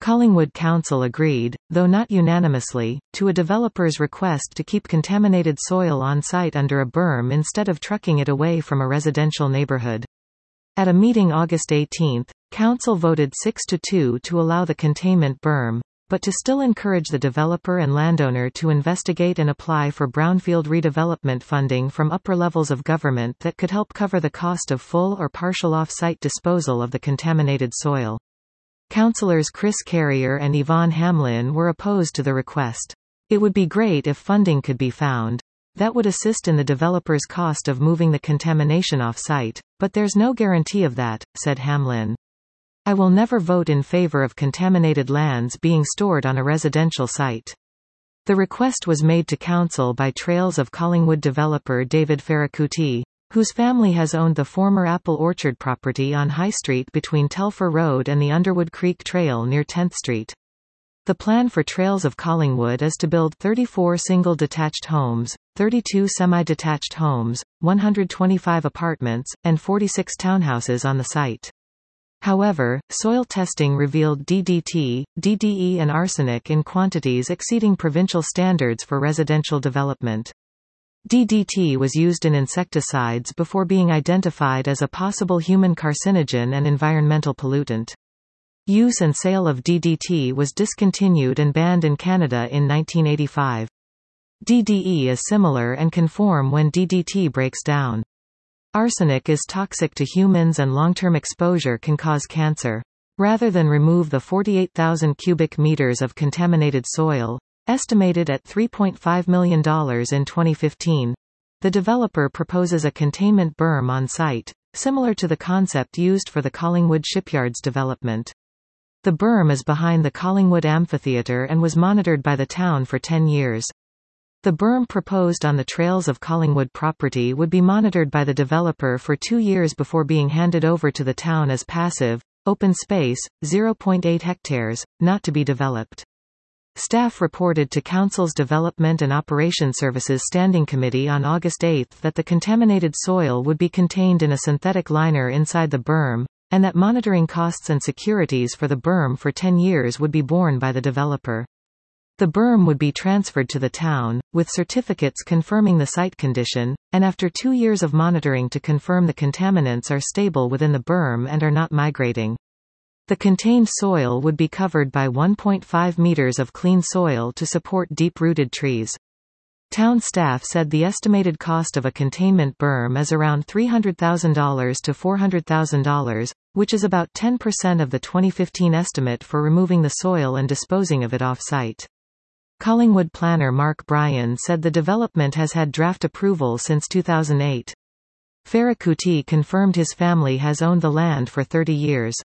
Collingwood Council agreed, though not unanimously, to a developer's request to keep contaminated soil on site under a berm instead of trucking it away from a residential neighbourhood. At a meeting August 18, Council voted 6-2 to allow the containment berm, but to still encourage the developer and landowner to investigate and apply for brownfield redevelopment funding from upper levels of government that could help cover the cost of full or partial off-site disposal of the contaminated soil. Councillors Chris Carrier and Yvonne Hamlin were opposed to the request. It would be great if funding could be found. That would assist in the developer's cost of moving the contamination off-site, but there's no guarantee of that, said Hamlin. I will never vote in favor of contaminated lands being stored on a residential site. The request was made to Council by Trails of Collingwood developer David Ferracuti, whose family has owned the former Apple Orchard property on High Street between Telfer Road and the Underwood Creek Trail near 10th Street. The plan for Trails of Collingwood is to build 34 single detached homes, 32 semi-detached homes, 125 apartments, and 46 townhouses on the site. However, soil testing revealed DDT, DDE and arsenic in quantities exceeding provincial standards for residential development. DDT was used in insecticides before being identified as a possible human carcinogen and environmental pollutant. Use and sale of DDT was discontinued and banned in Canada in 1985. DDE is similar and can form when DDT breaks down. Arsenic is toxic to humans and long-term exposure can cause cancer. Rather than remove the 48,000 cubic meters of contaminated soil, estimated at $3.5 million in 2015, the developer proposes a containment berm on site, similar to the concept used for the Collingwood Shipyards development. The berm is behind the Collingwood Amphitheatre and was monitored by the town for 10 years. The berm proposed on the Trails of Collingwood property would be monitored by the developer for 2 years before being handed over to the town as passive, open space, 0.8 hectares, not to be developed. Staff reported to Council's Development and Operations Services Standing Committee on August 8 that the contaminated soil would be contained in a synthetic liner inside the berm, and that monitoring costs and securities for the berm for 10 years would be borne by the developer. The berm would be transferred to the town, with certificates confirming the site condition, and after 2 years of monitoring to confirm the contaminants are stable within the berm and are not migrating. The contained soil would be covered by 1.5 meters of clean soil to support deep-rooted trees. Town staff said the estimated cost of a containment berm is around $300,000 to $400,000, which is about 10% of the 2015 estimate for removing the soil and disposing of it off-site. Collingwood planner Mark Bryan said the development has had draft approval since 2008. Ferracuti confirmed his family has owned the land for 30 years.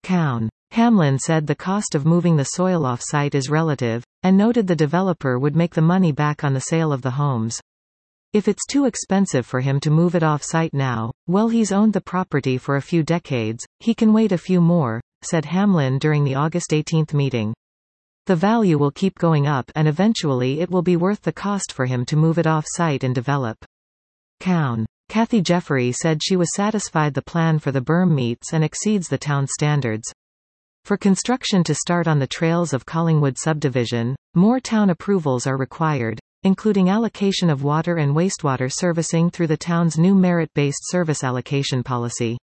Hamlin said the cost of moving the soil off-site is relative, and noted the developer would make the money back on the sale of the homes. If it's too expensive for him to move it off-site now, well, he's owned the property for a few decades, he can wait a few more, said Hamlin during the August 18 meeting. The value will keep going up and eventually it will be worth the cost for him to move it off-site and develop. Kathy Jeffrey said she was satisfied the plan for the berm meets and exceeds the town standards. For construction to start on the Trails of Collingwood subdivision, more town approvals are required, including allocation of water and wastewater servicing through the town's new merit-based service allocation policy.